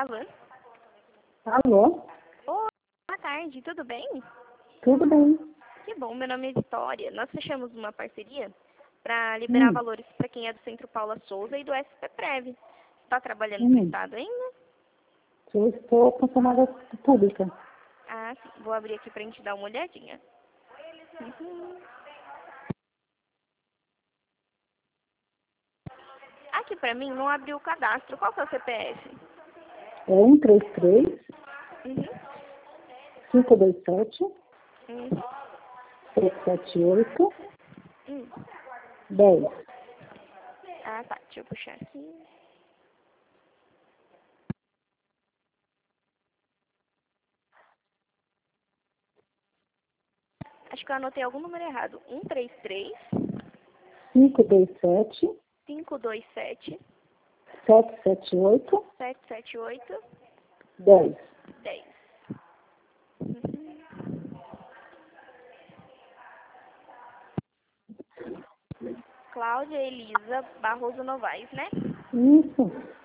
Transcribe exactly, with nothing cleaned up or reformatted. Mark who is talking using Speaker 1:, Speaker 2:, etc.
Speaker 1: Alô?
Speaker 2: Alô?
Speaker 1: Oi, boa tarde, tudo bem?
Speaker 2: Tudo bem.
Speaker 1: Que bom, meu nome é Vitória. Nós fechamos uma parceria para liberar
Speaker 2: Hum,
Speaker 1: valores para quem é do Centro Paula Souza e do S P Prev. Está trabalhando no
Speaker 2: hum.
Speaker 1: estado ainda?
Speaker 2: Eu estou funcionária pública.
Speaker 1: Ah, sim. Vou abrir aqui para a gente dar uma olhadinha. Uhum. Aqui para mim não abriu o cadastro. Qual que é o C P F?
Speaker 2: É um três três,
Speaker 1: Uhum.
Speaker 2: cinco dois sete,
Speaker 1: Uhum.
Speaker 2: sete sete oito,
Speaker 1: Hum.
Speaker 2: dez.
Speaker 1: Ah, tá. Deixa eu puxar aqui. Acho que eu anotei algum número errado. um três três,
Speaker 2: cinco dois sete,
Speaker 1: cinco dois sete,
Speaker 2: sete sete oito,
Speaker 1: sete sete oito,
Speaker 2: dez.
Speaker 1: dez. Uhum. Cláudia Elisa Barroso Novaes, né?
Speaker 2: Isso.